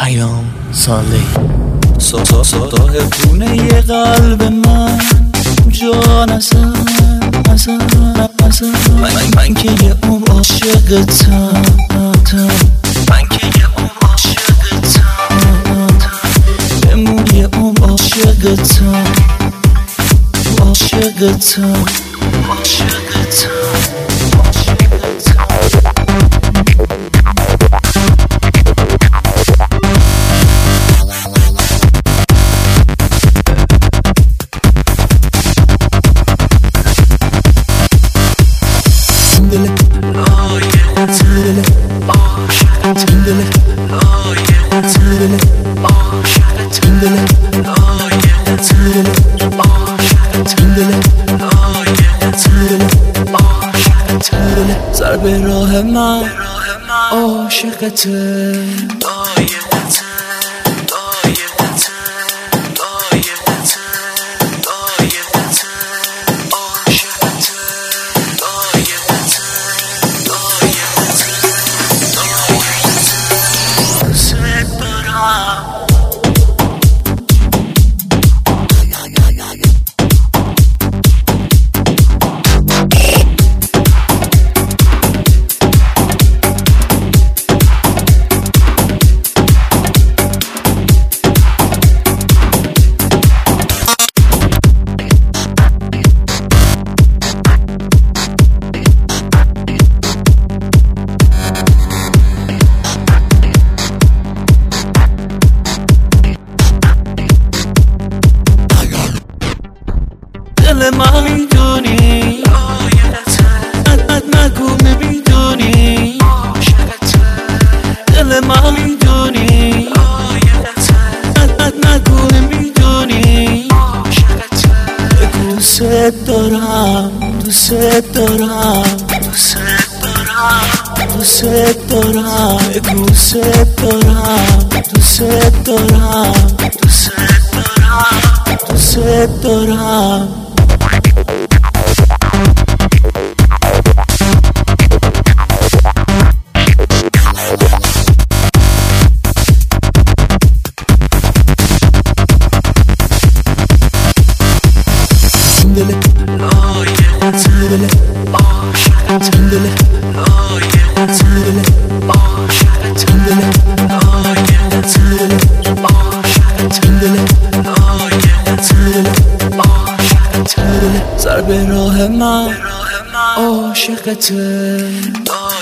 پیام سالی ساتاه خونه ی قلب من جان اصلا من که یه عمر عاشقتم من که یه عمر عاشقتم بمون یه عمر عاشقتم عاشقتم سر به راه من عاشقته دل من میدونی نگو نمیدونی دل من میدونی نگو نمیدونی دوست دارم دوست دارم دوست دارم دوست دارم دوست دارم دوست دارم دوست دارم سر به راه من عاشقته